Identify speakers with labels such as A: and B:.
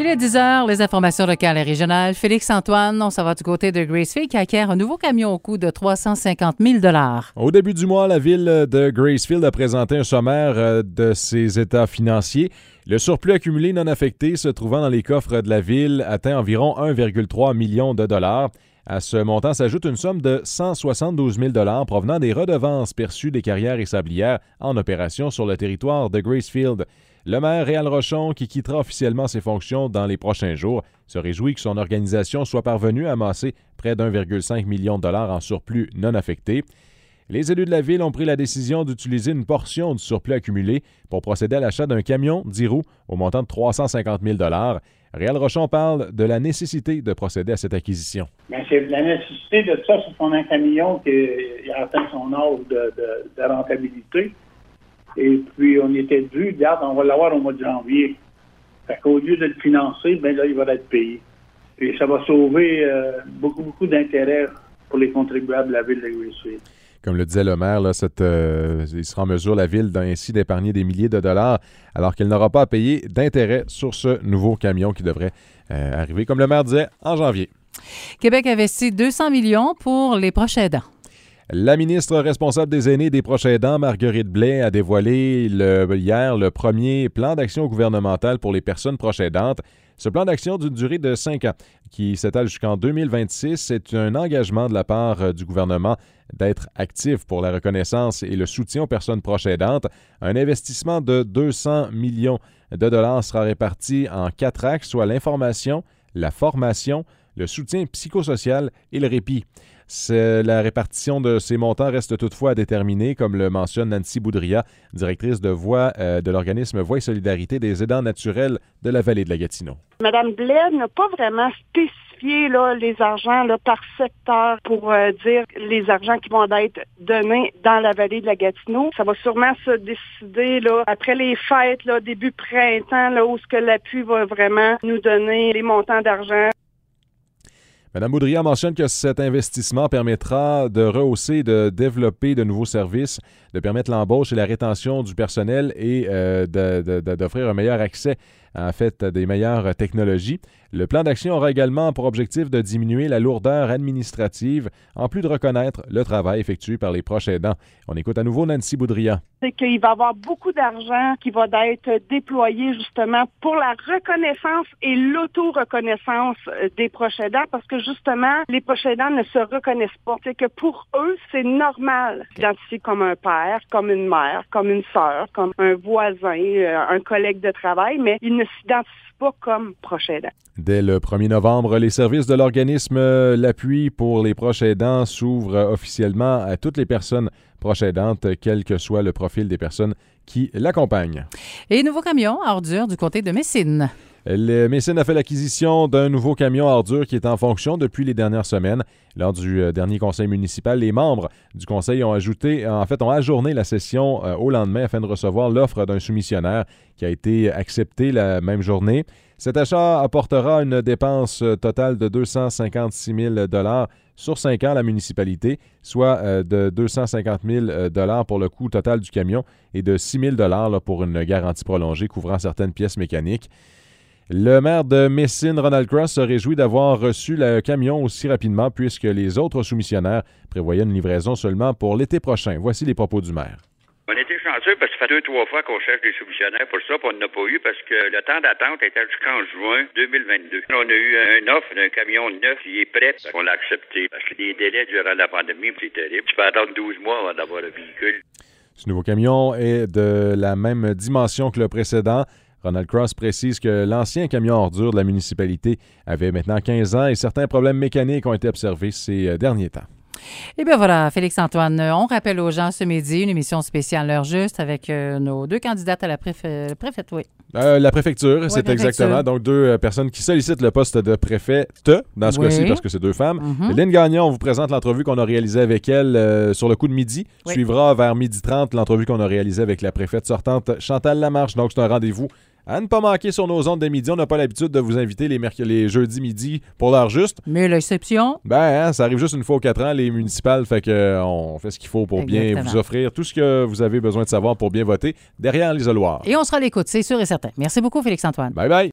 A: est 10 heures, les informations locales et régionales. Félix-Antoine, on s'en va du côté de Gracefield qui acquiert un nouveau camion au coût de 350 000 $.
B: Au début du mois, la ville de Gracefield a présenté un sommaire de ses états financiers. Le surplus accumulé non affecté se trouvant dans les coffres de la ville atteint environ 1,3 million de dollars. À ce montant s'ajoute une somme de 172 000 $ provenant des redevances perçues des carrières et sablières en opération sur le territoire de Gracefield. Le maire Réal Rochon, qui quittera officiellement ses fonctions dans les prochains jours, se réjouit que son organisation soit parvenue à amasser près d'1,5 million de dollars en surplus non affecté. Les élus de la ville ont pris la décision d'utiliser une portion du surplus accumulé pour procéder à l'achat d'un camion 10 roues au montant de 350 000 $. Réal Rochon parle de la nécessité de procéder à cette acquisition.
C: Bien, c'est la nécessité de ça, c'est qu'on a un camion qui a atteint son âge de rentabilité. Et puis, on était dû, regarde, on va l'avoir au mois de janvier. Fait qu'au lieu de le financer, bien là, il va être payé. Et ça va sauver beaucoup d'intérêt pour les contribuables de la ville de Gracefield.
B: Comme le disait le maire, là, il sera en mesure, la ville, ainsi d'épargner des milliers de dollars, alors qu'elle n'aura pas à payer d'intérêt sur ce nouveau camion qui devrait arriver, comme le maire disait, en janvier.
A: Québec investit 200 millions pour les proches aidants.
B: La ministre responsable des aînés et des proches aidants, Marguerite Blais, a dévoilé hier le premier plan d'action gouvernemental pour les personnes proches aidantes. Ce plan d'action d'une durée de 5 ans, qui s'étale jusqu'en 2026, est un engagement de la part du gouvernement d'être actif pour la reconnaissance et le soutien aux personnes proches aidantes. Un investissement de 200 millions de dollars sera réparti en 4 axes, soit l'information, la formation, le soutien psychosocial et le répit. La répartition de ces montants reste toutefois à déterminer, comme le mentionne Nancy Boudria, directrice de Voix de l'organisme Voix et Solidarité des aidants naturels de la vallée de la Gatineau.
D: Madame Blais n'a pas vraiment spécifié les argents par secteur pour dire les argents qui vont être donnés dans la vallée de la Gatineau. Ça va sûrement se décider après les fêtes, début printemps, où ce que l'appui va vraiment nous donner les montants d'argent.
B: Mme Boudria mentionne que cet investissement permettra de rehausser et de développer de nouveaux services, de permettre l'embauche et la rétention du personnel et d'offrir un meilleur accès, en fait, des meilleures technologies. Le plan d'action aura également pour objectif de diminuer la lourdeur administrative, en plus de reconnaître le travail effectué par les proches aidants. On écoute à nouveau Nancy Boudria.
D: C'est qu'il va y avoir beaucoup d'argent qui va être déployé justement pour la reconnaissance et l'auto-reconnaissance des proches aidants, parce que justement, les proches aidants ne se reconnaissent pas. C'est que pour eux, c'est normal d'identifier comme un père, comme une mère, comme une sœur, comme un voisin, un collègue de travail, mais ils ne s'identifient pas comme proches aidants.
B: Dès le 1er novembre, les services de l'organisme L'Appui pour les proches aidants s'ouvrent officiellement à toutes les personnes proches aidantes, quel que soit le profil des personnes qui l'accompagnent.
A: Et nouveau camion à ordures du côté de Messine.
B: Messine a fait l'acquisition d'un nouveau camion à ordures qui est en fonction depuis les dernières semaines. Lors du dernier conseil municipal, les membres du conseil ont ajourné la session au lendemain afin de recevoir l'offre d'un soumissionnaire qui a été acceptée la même journée. Cet achat apportera une dépense totale de 256 000 $ sur 5 ans à la municipalité, soit de 250 000 $ pour le coût total du camion et de 6 000 $ pour une garantie prolongée couvrant certaines pièces mécaniques. Le maire de Messine, Ronald Cross, se réjouit d'avoir reçu le camion aussi rapidement puisque les autres soumissionnaires prévoyaient une livraison seulement pour l'été prochain. Voici les propos du maire.
E: On était chanceux parce que ça fait 2-3 fois qu'on cherche des soumissionnaires pour ça, puis on n'a pas eu parce que le temps d'attente était jusqu'en juin 2022. On a eu une offre d'un camion neuf qui est prêt, on l'a accepté. Parce que les délais durant la pandémie, c'est terrible. Tu peux attendre 12 mois avant d'avoir le véhicule.
B: Ce nouveau camion est de la même dimension que le précédent. Ronald Cross précise que l'ancien camion ordure de la municipalité avait maintenant 15 ans et certains problèmes mécaniques ont été observés ces derniers temps.
A: Eh bien voilà, Félix-Antoine, on rappelle aux gens ce midi une émission spéciale L'heure juste avec nos 2 candidates à la préfecture. Oui.
B: La préfecture, c'est exactement. Donc, 2 personnes qui sollicitent le poste de préfète, dans ce cas-ci, parce que c'est 2 femmes. Lynn Gagnon, on vous présente l'entrevue qu'on a réalisée avec elle sur le coup de midi. Suivra vers 12h30 l'entrevue qu'on a réalisée avec la préfète sortante Chantal Lamarche. Donc, c'est un rendez-vous à ne pas manquer sur nos ondes de midi. On n'a pas l'habitude de vous inviter les jeudis midi pour l'heure juste.
A: Mais l'exception?
B: Ça arrive juste une fois aux 4 ans, les municipales. Fait qu'on fait ce qu'il faut pour bien vous offrir tout ce que vous avez besoin de savoir pour bien voter derrière l'isoloir.
A: Et on sera à l'écoute, c'est sûr et certain. Merci beaucoup, Félix-Antoine.
B: Bye bye.